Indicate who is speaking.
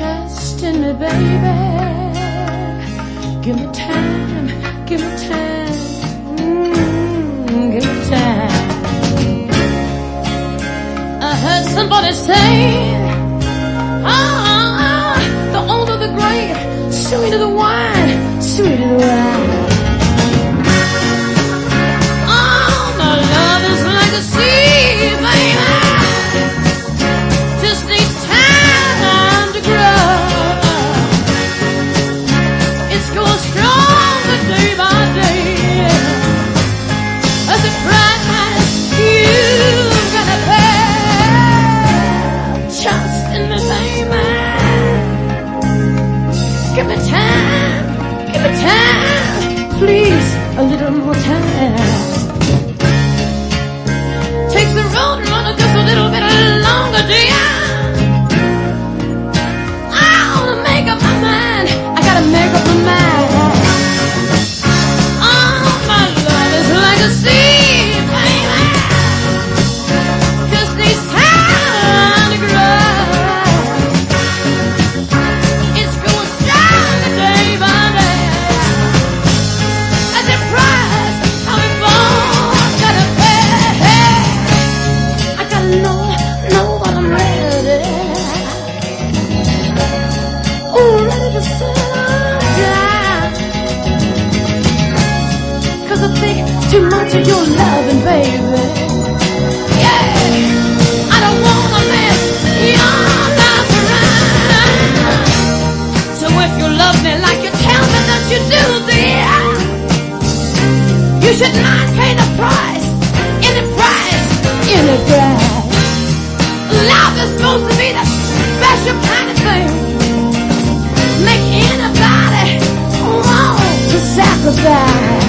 Speaker 1: trusting me, baby. Give me time, give me time, give me time. I heard somebody say, the older the grape, sweeter the wine, sweeter the wine. Oh, my love is like a sea, baby. Just needs time to grow. It's going stronger day by day. As it price you've got to pay. Trust in me, baby. Give me time, please, a little more time. Takes the road runner just a little bit longer, dear. I wanna make up my mind, I gotta make up my mind. Oh, my love is like a sea, baby. Just needs time to grow. It's going strong day by day. As the price of it born, gotta pay. I gotta know that I'm ready. Oh, ready to settle down. 'Cause I think too much of your loving, baby. Yeah, I don't wanna mess your life around. So if you love me like you tell me that you do, dear, you should not pay the price, any price, any price. Love is supposed to be the special kind of thing. Make anybody want to sacrifice.